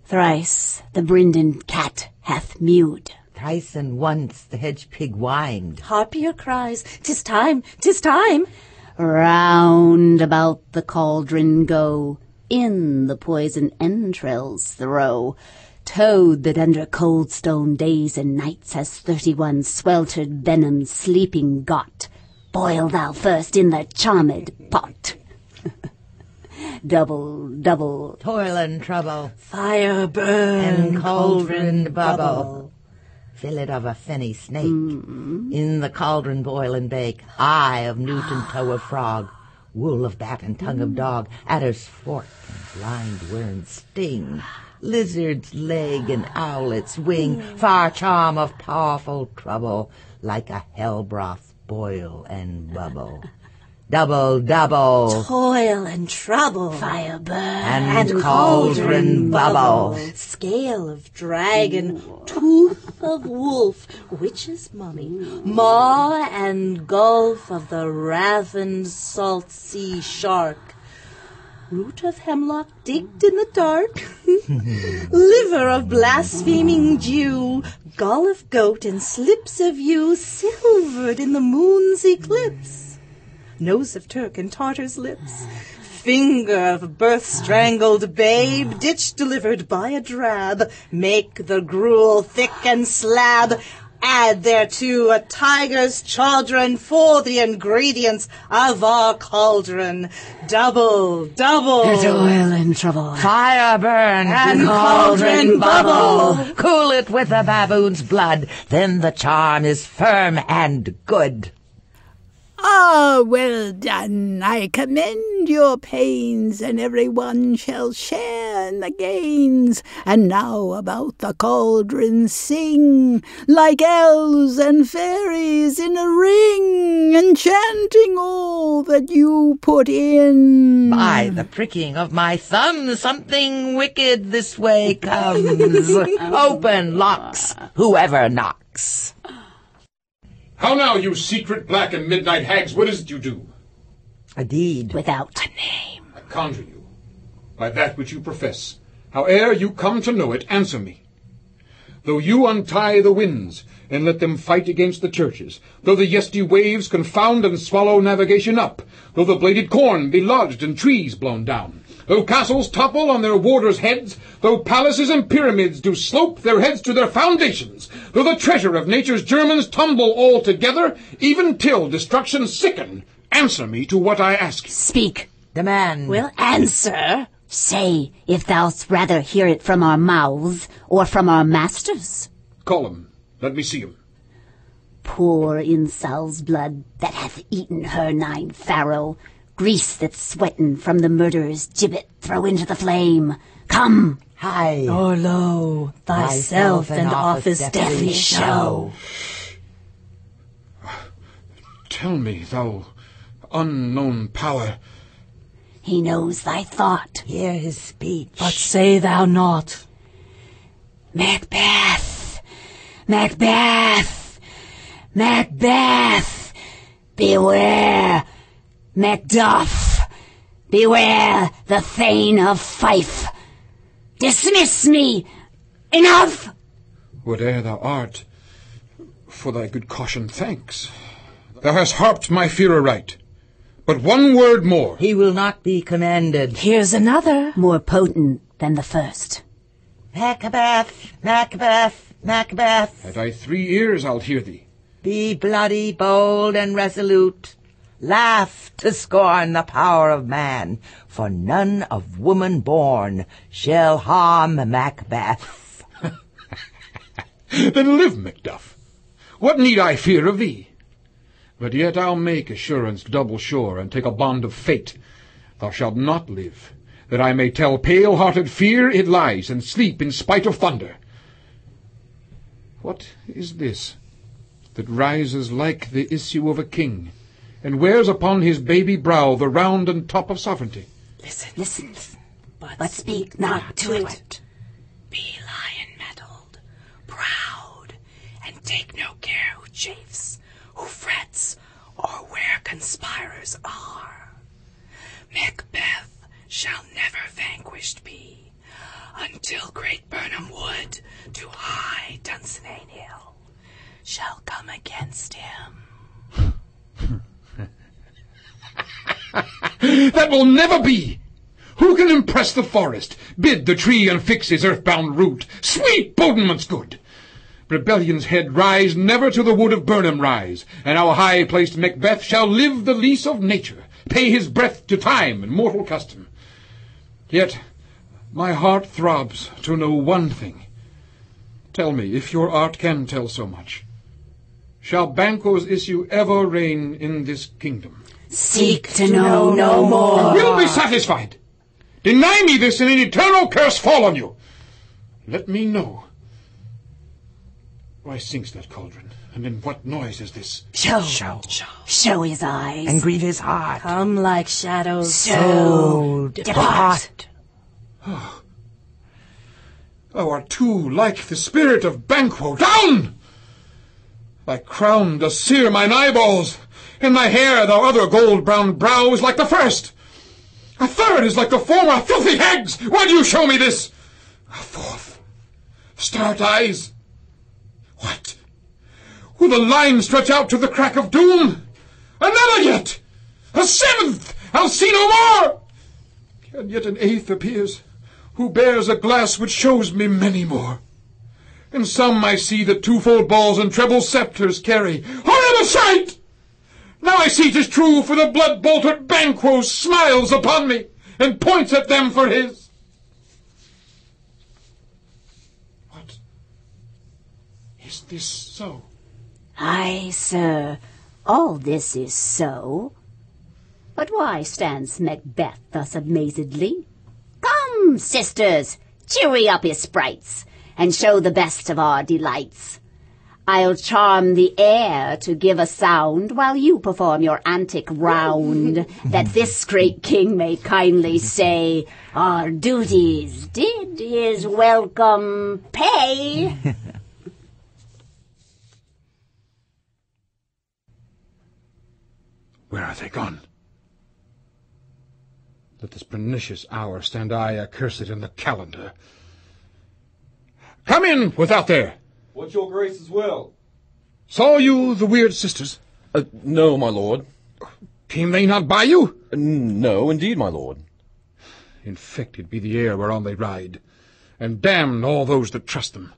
Thrice the Brindon cat hath mewed. Thrice and once the hedge pig whined. Harpier cries, "'Tis time, 'tis time!" Round about the cauldron go, in the poison entrails throw. Toad that under cold stone days and nights has 31 sweltered venoms sleeping got, boil thou first in the charmed pot. Double, double, Toil and trouble, Fire burn, and cauldron bubble. Fillet of a fenny snake, in the cauldron boil and bake. Eye of newt and toe of frog, wool of bat and tongue of dog, adder's fork and blind worm's sting, lizard's leg and owlet's wing, far charm of powerful trouble, like a hell broth boil and bubble. Double, double, Toil and trouble, fire burn, and cauldron bubble. Scale of dragon, tooth of wolf, witch's mummy, maw and gulf of the ravened salt sea shark. Root of hemlock digged in the dark, liver of blaspheming Jew, gall of goat and slips of yew silvered in the moon's eclipse. Nose of Turk and Tartar's lips, finger of birth-strangled babe, ditch delivered by a drab, make the gruel thick and slab, add thereto a tiger's chaldron for the ingredients of our cauldron. Double, double, toil and trouble, Fire burn, and cauldron bubble. Cool it with a baboon's blood, then the charm is firm and good. Ah, well done, I commend your pains, and every one shall share in the gains. And now about the cauldron sing, like elves and fairies in a ring, enchanting all that you put in. By the pricking of my thumb, something wicked this way comes. Open, locks, whoever knocks. How now, you secret black and midnight hags, what is it you do? A deed. without a name. I conjure you, by that which you profess, howe'er you come to know it, answer me. Though you untie the winds, and let them fight against the churches, though the yesty waves confound and swallow navigation up, though the bladed corn be lodged and trees blown down, though castles topple on their warders' heads, though palaces and pyramids do slope their heads to their foundations, though the treasure of nature's germans tumble all together, even till destruction sicken, answer me to what I ask you. Speak. Demand. Will answer. Say, if thou'st rather hear it from our mouths or from our masters. Call him. Let me see him. Pour in Saul's blood that hath eaten her 9 Pharaoh. Grease that's sweatin' from the murderer's gibbet throw into the flame. Come. High. Or lo, thyself and office deftly show. Tell me, thou unknown power. He knows thy thought. Hear his speech. But say thou not. Macbeth! Macbeth! Macbeth! Beware! Macduff! Beware the Thane of Fife! Dismiss me! Enough! Whate'er thou art, for thy good caution thanks. Thou hast harped my fear aright. But one word more. He will not be commanded. Here's another. More potent than the first. Macbeth, Macbeth, Macbeth. Had I 3 ears, I'll hear thee. Be bloody, bold, and resolute. Laugh to scorn the power of man, for none of woman born shall harm Macbeth. Then live, Macduff. What need I fear of thee? But yet I'll make assurance double sure, and take a bond of fate. Thou shalt not live, that I may tell pale-hearted fear it lies, and sleep in spite of thunder. What is this that rises like the issue of a king, and wears upon his baby brow the round and top of sovereignty? Listen, but speak not to it. Be lion-mettled, proud, and take no care who chafes, who frets, or where conspirers are. Macbeth shall never vanquished be. until great Burnham Wood to high Dunsinane Hill shall come against him. That will never be! Who can impress the forest, bid the tree unfix his earthbound root? Sweet bodements good! Rebellion's head rise, never to the wood of Burnham rise, and our high-placed Macbeth shall live the lease of nature, pay his breath to time and mortal custom. Yet my heart throbs to know one thing. Tell me, if your art can tell so much, shall Banquo's issue ever reign in this kingdom? Seek to know no more. Will be satisfied. Deny me this, and an eternal curse fall on you. Let me know. Why sinks that cauldron, and in what noise is this? Show his eyes. And grieve his heart. Come like shadows, So depart. Thou art too like the spirit of Banquo. Down! Thy crown does sear mine eyeballs. In thy hair, thou other gold-brown brow is like the first. A third is like the former. Filthy hags! Why do you show me this? A fourth. Start eyes. What? Will the line stretch out to the crack of doom? Another yet! A seventh! I'll see no more! And yet an eighth appears, who bears a glass which shows me many more. In some I see the twofold balls and treble sceptres carry. Horrible sight! Now I see 'tis true, for the blood-boltered Banquo smiles upon me, and points at them for his. What? Is this so? Aye, sir, all this is so. But why stands Macbeth thus amazedly? Come, sisters, cheery up his sprites, and show the best of our delights. I'll charm the air to give a sound while you perform your antic round, that this great king may kindly say, our duties did his welcome pay. Where are they gone? Let this pernicious hour stand I accursed in the calendar. Come in without there. What's your grace's will? Saw you the weird sisters? No, my lord. Came they not by you? No, indeed, my lord. Infected be the air whereon they ride, and damned all those that trust them.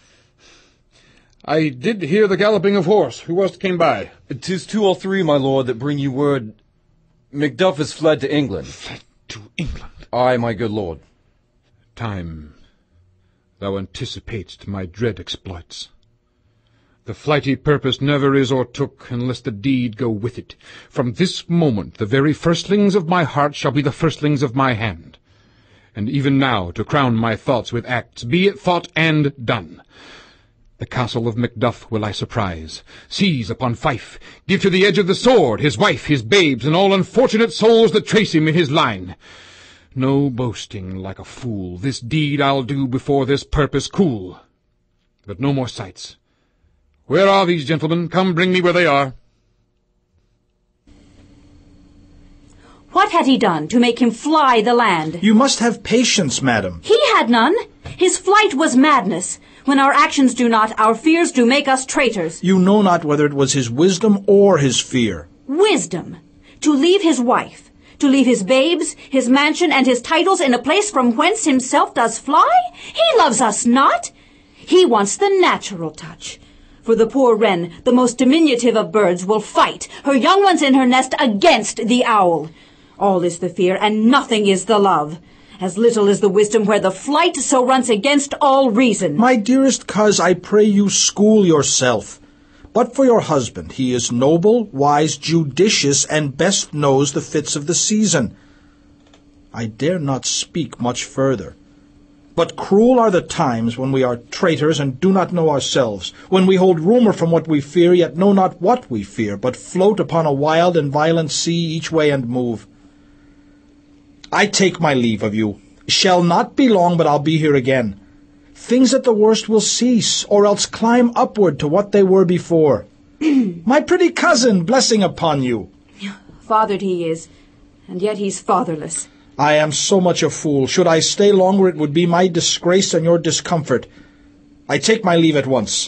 I did hear the galloping of horse. Who was't came by? 'Tis 2 or 3, my lord, that bring you word. Macduff is fled to England. Fled to England? Aye, my good lord. Time, thou anticipatest my dread exploits. The flighty purpose never is or took, unless the deed go with it. From this moment the very firstlings of my heart shall be the firstlings of my hand. And even now, to crown my thoughts with acts, be it thought and done. The castle of Macduff will I surprise, seize upon Fife, give to the edge of the sword his wife, his babes, and all unfortunate souls that trace him in his line. No boasting like a fool, this deed I'll do before this purpose cool. But no more sights. Where are these gentlemen? Come, bring me where they are. What had he done to make him fly the land? You must have patience, madam. He had none. His flight was madness. When our actions do not, our fears do make us traitors. You know not whether it was his wisdom or his fear. Wisdom. To leave his wife, to leave his babes, his mansion, and his titles in a place from whence himself does fly? He loves us not. He wants the natural touch. For the poor wren, the most diminutive of birds, will fight, her young ones in her nest, against the owl. All is the fear, and nothing is the love. As little is the wisdom where the flight so runs against all reason. My dearest coz, I pray you school yourself. But for your husband, he is noble, wise, judicious, and best knows the fits of the season. I dare not speak much further. But cruel are the times when we are traitors and do not know ourselves, when we hold rumour from what we fear, yet know not what we fear, but float upon a wild and violent sea each way and move. I take my leave of you. Shall not be long, but I'll be here again. Things at the worst will cease, or else climb upward to what they were before. My pretty cousin, blessing upon you. Fathered he is, and yet he's fatherless. I am so much a fool. Should I stay longer, it would be my disgrace and your discomfort. I take my leave at once.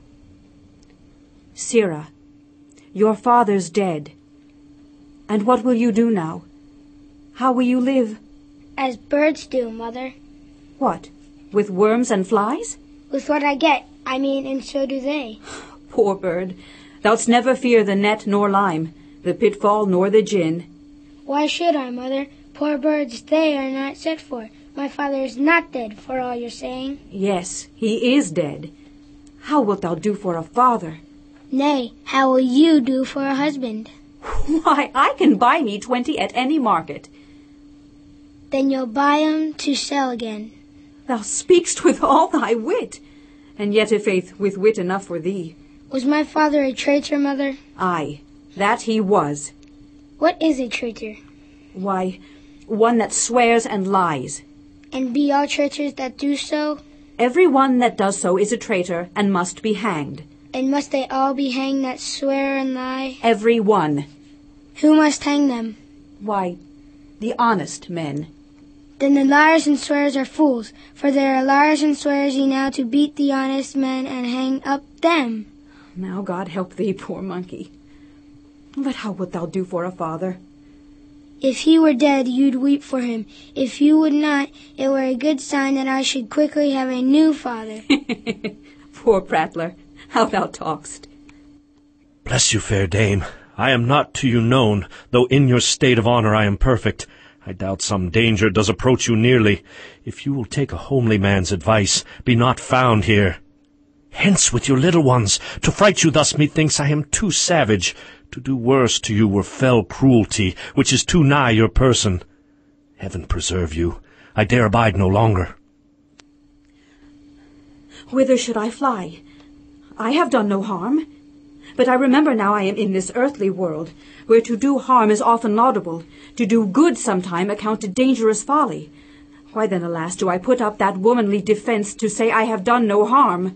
Sirrah, your father's dead. And what will you do now? How will you live? As birds do, Mother. What, with worms and flies? With what I get, and so do they. Poor bird, thou'dst never fear the net nor lime, the pitfall nor the gin. Why should I, Mother? Poor birds they are not set for. My father is not dead, for all you're saying. Yes, he is dead. How wilt thou do for a father? Nay, how will you do for a husband? Why, I can buy me 20 at any market. Then you'll buy 'em to sell again. Thou speak'st with all thy wit, and yet, i' faith, with wit enough for thee. Was my father a traitor, Mother? Aye, that he was. What is a traitor? Why, one that swears and lies. And be all traitors that do so? Every one that does so is a traitor and must be hanged. And must they all be hanged that swear and lie? Every one. Who must hang them? Why, the honest men. Then the liars and swearers are fools, for there are liars and swearers enow to beat the honest men and hang up them. Now God help thee, poor monkey. But how wilt thou do for a father? If he were dead, you'd weep for him. If you would not, it were a good sign that I should quickly have a new father. Poor prattler, how thou talk'st. Bless you, fair dame. I am not to you known, though in your state of honour I am perfect. I doubt some danger does approach you nearly. If you will take a homely man's advice, be not found here. Hence with your little ones. To fright you thus, methinks I am too savage. To do worse to you were fell cruelty, which is too nigh your person. Heaven preserve you. I dare abide no longer. Whither should I fly? I have done no harm. But I remember now I am in this earthly world, where to do harm is often laudable, to do good sometime accounted dangerous folly. Why then, alas, do I put up that womanly defence to say I have done no harm?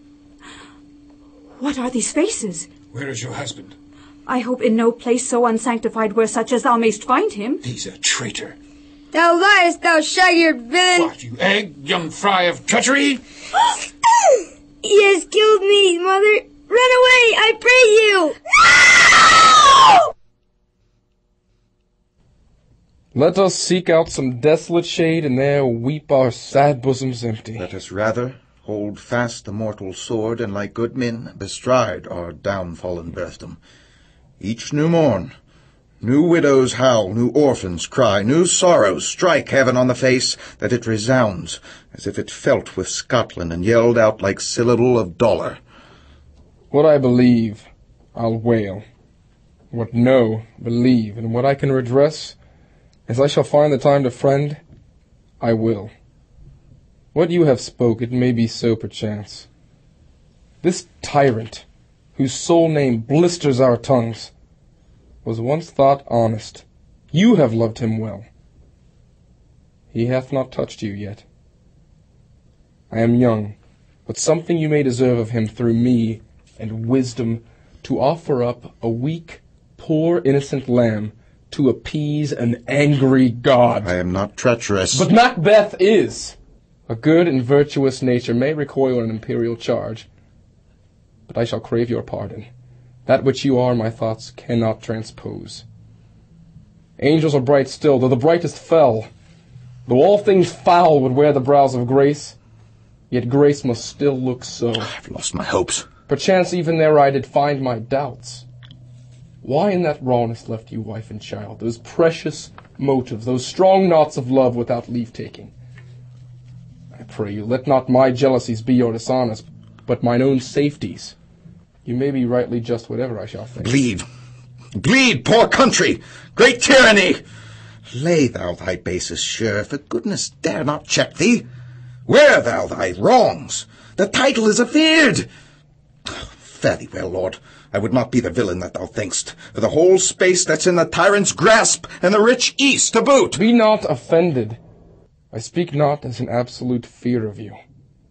What are these faces? Where is your husband? I hope in no place so unsanctified where such as thou mayst find him. He's a traitor. Thou liest, thou shag-eared villain! What, you egg, young fry of treachery? He has killed me, Mother! Run away, I pray you! No! Let us seek out some desolate shade, and there weep our sad bosoms empty. Let us rather hold fast the mortal sword, and like good men bestride our downfallen birthdom. Each new morn, new widows howl, new orphans cry, new sorrows strike heaven on the face, that it resounds, as if it felt with Scotland, and yelled out like syllable of dollar. What I believe, I'll wail. What know, believe, and what I can redress, as I shall find the time to friend, I will. What you have spoke, it may be so perchance. This tyrant, whose sole name blisters our tongues, was once thought honest. You have loved him well. He hath not touched you yet. I am young, but something you may deserve of him through me, and wisdom, to offer up a weak, poor, innocent lamb to appease an angry God. I am not treacherous. But Macbeth is. A good and virtuous nature may recoil an imperial charge, but I shall crave your pardon. That which you are, my thoughts cannot transpose. Angels are bright still, though the brightest fell. Though all things foul would wear the brows of grace, yet grace must still look so. I've lost my hopes. Perchance even there I did find my doubts. Why in that rawness left you wife and child, those precious motives, those strong knots of love without leave-taking? I pray you, let not my jealousies be your dishonors, but mine own safeties. You may be rightly just whatever I shall think. Bleed! Bleed, poor country! Great tyranny! Lay thou thy bases sure, for goodness dare not check thee. Wear thou thy wrongs. The title is afeard. Fare thee well, lord. I would not be the villain that thou think'st, for the whole space that's in the tyrant's grasp, and the rich east to boot. Be not offended. I speak not as an absolute fear of you.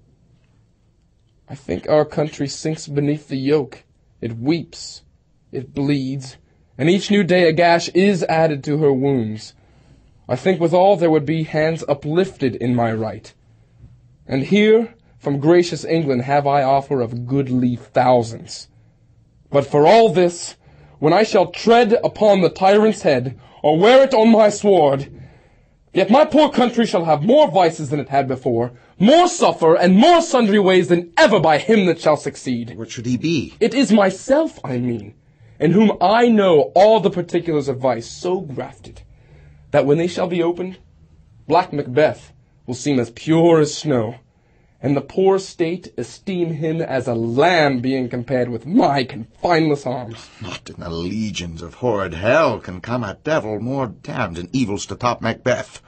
I think our country sinks beneath the yoke. It weeps, it bleeds, and each new day a gash is added to her wounds. I think withal there would be hands uplifted in my right. And here, from gracious England, have I offer of goodly thousands. But for all this, when I shall tread upon the tyrant's head, or wear it on my sword, yet my poor country shall have more vices than it had before, more suffer, and more sundry ways than ever by him that shall succeed. What should he be? It is myself, I mean, in whom I know all the particulars of vice so grafted, that when they shall be opened, Black Macbeth will seem as pure as snow, and the poor state esteem him as a lamb being compared with my confineless arms. Not in the legions of horrid hell can come a devil more damned in evils to top Macbeth.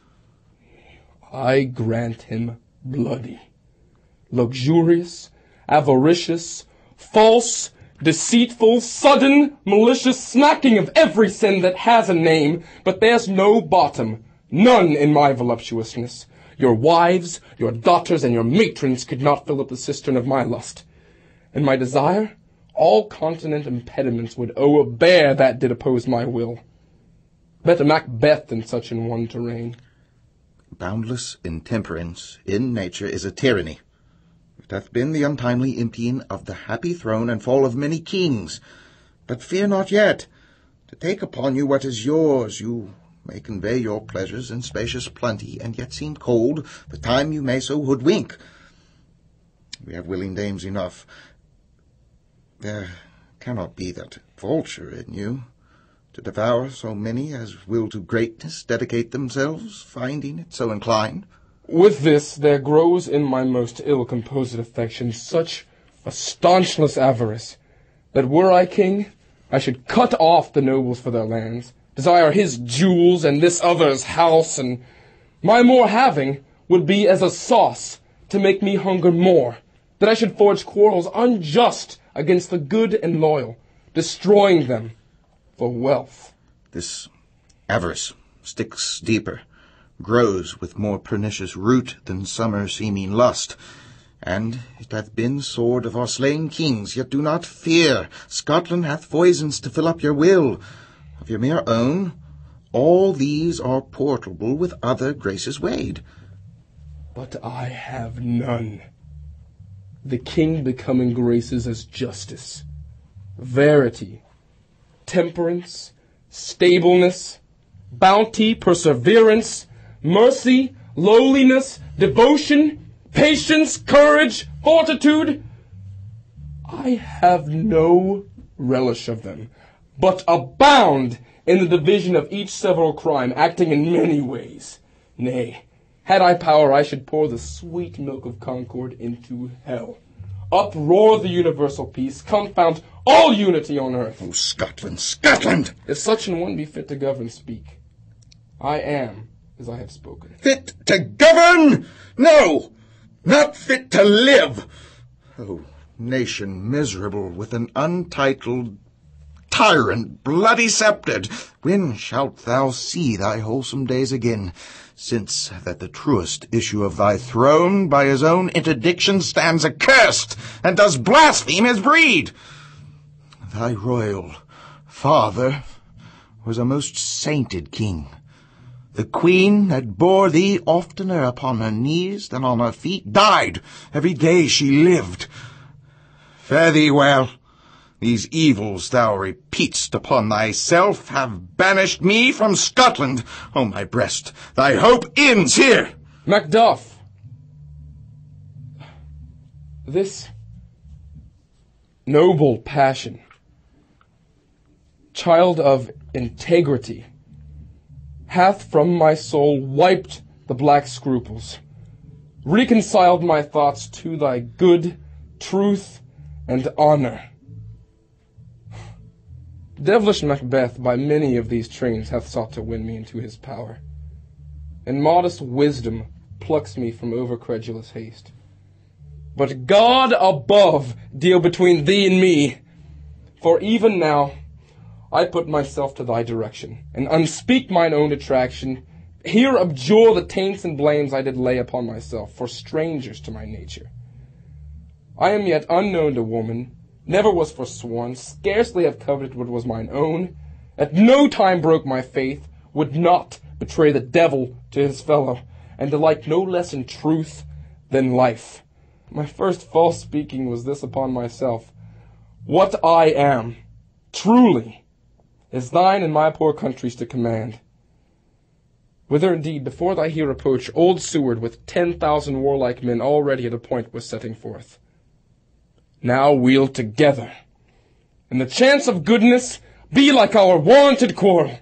I grant him bloody, luxurious, avaricious, false, deceitful, sudden, malicious, smacking of every sin that has a name, but there's no bottom, none in my voluptuousness. Your wives, your daughters, and your matrons could not fill up the cistern of my lust. And my desire, all continent impediments would owe a bear that did oppose my will. Better Macbeth than such an one to reign. Boundless intemperance in nature is a tyranny. It hath been the untimely emptying of the happy throne and fall of many kings. But fear not yet. To take upon you what is yours, you may convey your pleasures in spacious plenty, and yet seem cold the time you may so hoodwink. We have willing dames enough. There cannot be that vulture in you, to devour so many as will to greatness dedicate themselves, finding it so inclined. With this there grows in my most ill-composed affection such a staunchless avarice, that were I king, I should cut off the nobles for their lands, desire his jewels and this other's house, and my more having would be as a sauce to make me hunger more, that I should forge quarrels unjust against the good and loyal, destroying them for wealth. This avarice sticks deeper, grows with more pernicious root than summer seeming lust, and it hath been sword of our slain kings. Yet do not fear, Scotland hath poisons to fill up your will. Of your mere own, all these are portable with other graces weighed. But I have none. The king becoming graces as justice, verity, temperance, stableness, bounty, perseverance, mercy, lowliness, devotion, patience, courage, fortitude. I have no relish of them, but abound in the division of each several crime, acting in many ways. Nay, had I power, I should pour the sweet milk of concord into hell, uproar the universal peace, confound all unity on earth. Oh, Scotland, Scotland! If such an one be fit to govern, speak. I am as I have spoken. Fit to govern? No, not fit to live. Oh, nation miserable with an untitled tyrant, bloody sceptred, when shalt thou see thy wholesome days again, since that the truest issue of thy throne by his own interdiction stands accursed, and does blaspheme his breed? Thy royal father was a most sainted king. The queen that bore thee oftener upon her knees than on her feet died every day she lived. Fare thee well. These evils thou repeat'st upon thyself have banished me from Scotland. O my breast, thy hope ends here. Macduff, this noble passion, child of integrity, hath from my soul wiped the black scruples, reconciled my thoughts to thy good, truth, and honor. Devilish Macbeth by many of these trains hath sought to win me into his power, and modest wisdom plucks me from overcredulous haste. But God above deal between thee and me, for even now I put myself to thy direction, and unspeak mine own detraction, here abjure the taints and blames I did lay upon myself, for strangers to my nature. I am yet unknown to woman, never was forsworn, scarcely have coveted what was mine own, at no time broke my faith, would not betray the devil to his fellow, and delight no less in truth than life. My first false speaking was this upon myself: what I am, truly, is thine and my poor country's to command. Whither indeed, before thy here approach, old Seward with 10,000 warlike men already at a point was setting forth. Now we'll together, and the chance of goodness be like our warranted quarrel.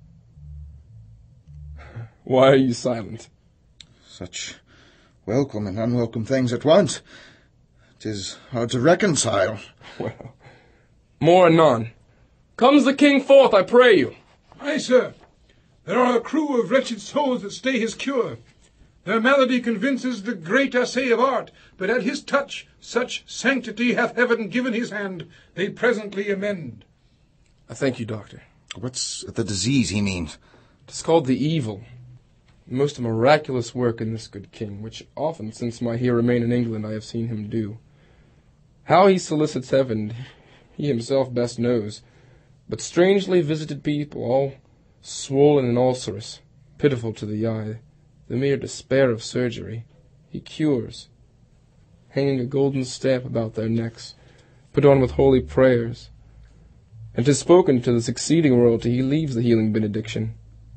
Why are you silent? Such welcome and unwelcome things at once. 'Tis hard to reconcile. Well, more anon. Comes the king forth, I pray you. Aye, sir. There are a crew of wretched souls that stay his cure. Their malady convinces the great assay of art, but at his touch such sanctity hath heaven given his hand, they presently amend. I thank you, doctor. What's the disease he means? 'Tis called the evil. Most miraculous work in this good king, which often since my here remain in England I have seen him do. How he solicits heaven, he himself best knows, but strangely visited people, all swollen and ulcerous, pitiful to the eye, the mere despair of surgery, he cures, hanging a golden stamp about their necks, put on with holy prayers, and 'tis spoken to the succeeding royalty he leaves the healing benediction.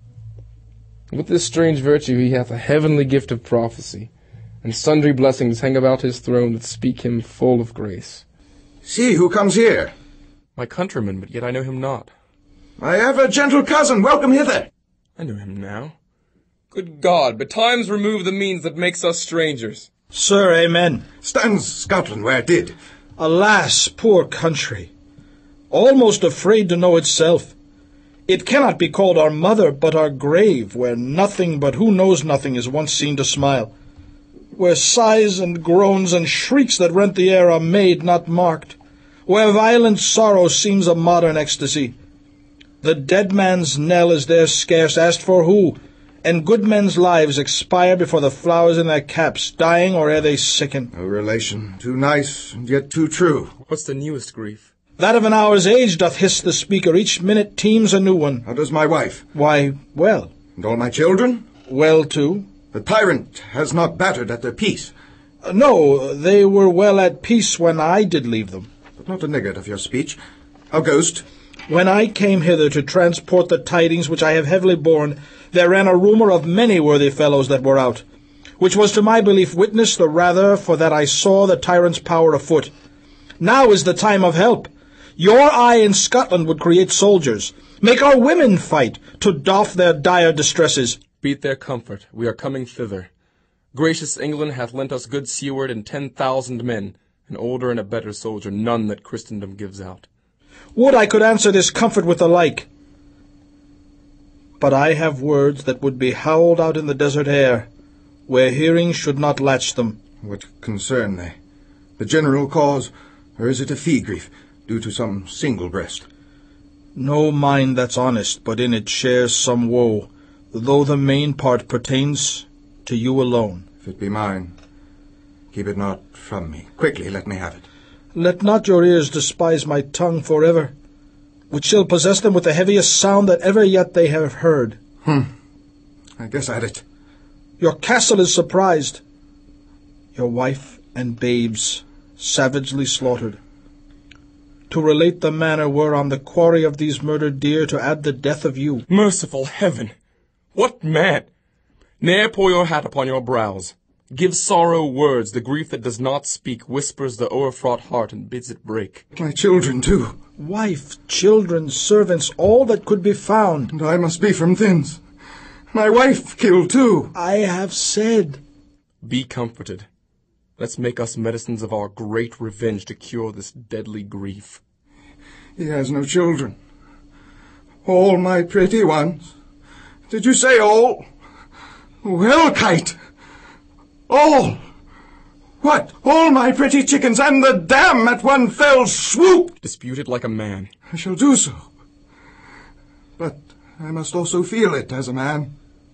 With this strange virtue he hath a heavenly gift of prophecy, and sundry blessings hang about his throne that speak him full of grace. See who comes here. My countryman, but yet I know him not. My ever gentle cousin, welcome hither. I know him now. Good God, betimes remove the means that makes us strangers. Sir, amen. Stands Scotland where it did. Alas, poor country, almost afraid to know itself. It cannot be called our mother, but our grave, where nothing but who knows nothing is once seen to smile, where sighs and groans and shrieks that rent the air are made, not marked, where violent sorrow seems a modern ecstasy. The dead man's knell is there scarce asked for who, and good men's lives expire before the flowers in their caps, dying or ere they sicken. A relation too nice and yet too true. What's the newest grief? That of an hour's age doth hiss the speaker. Each minute teems a new one. How does my wife? Why, well. And all my children? Well, too. The tyrant has not battered at their peace. No, they were well at peace when I did leave them. But not a niggard of your speech. How goest? When I came hither to transport the tidings which I have heavily borne, there ran a rumour of many worthy fellows that were out, which was to my belief witness the rather for that I saw the tyrant's power afoot. Now is the time of help. Your eye in Scotland would create soldiers, make our women fight, to doff their dire distresses. Beat their comfort, we are coming thither. Gracious England hath lent us good Seward and 10,000 men, an older and a better soldier, none that Christendom gives out. Would I could answer this comfort with the like. But I have words that would be howled out in the desert air, where hearing should not latch them. What concern they? The general cause, or is it a fee grief, due to some single breast? No mind that's honest, but in it shares some woe, though the main part pertains to you alone. If it be mine, keep it not from me. Quickly let me have it. Let not your ears despise my tongue forever, which shall possess them with the heaviest sound that ever yet they have heard. I guess at it. Your castle is surprised, your wife and babes savagely slaughtered. To relate the manner whereon the quarry of these murdered deer, to add the death of you. Merciful heaven! What man! Ne'er pour your hat upon your brows. Give sorrow words, the grief that does not speak whispers the o'erfraught heart and bids it break. My children, too. Wife, children, servants, all that could be found. And I must be from thence. My wife killed, too. I have said. Be comforted. Let's make us medicines of our great revenge to cure this deadly grief. He has no children. All my pretty ones. Did you say all? Well, Kite. All. What? All my pretty chickens and the dam at one fell swoop? Dispute it like a man. I shall do so. But I must also feel it as a man.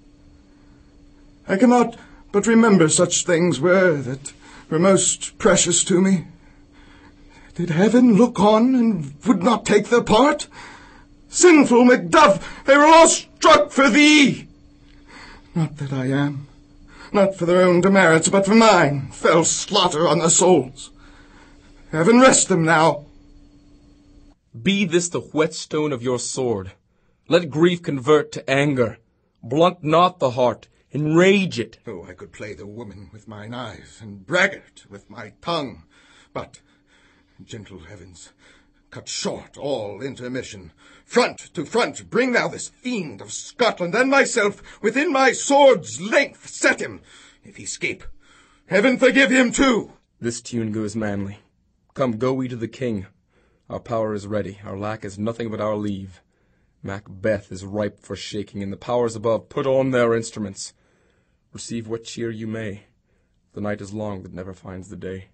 I cannot but remember such things that were most precious to me. Did heaven look on and would not take their part? Sinful Macduff, they were all struck for thee. Not that I am, not for their own demerits, but for mine, fell slaughter on their souls. Heaven rest them now. Be this the whetstone of your sword. Let grief convert to anger. Blunt not the heart, enrage it. Oh, I could play the woman with mine eyes, and braggart with my tongue. But, gentle heavens, cut short all intermission. Front to front bring thou this fiend of Scotland, and myself within my sword's length set him. If he escape, heaven forgive him too. This tune goes manly. Come, go we to the king. Our power is ready, our lack is nothing but our leave. Macbeth is ripe for shaking, and the powers above put on their instruments. Receive what cheer you may. The night is long that never finds the day.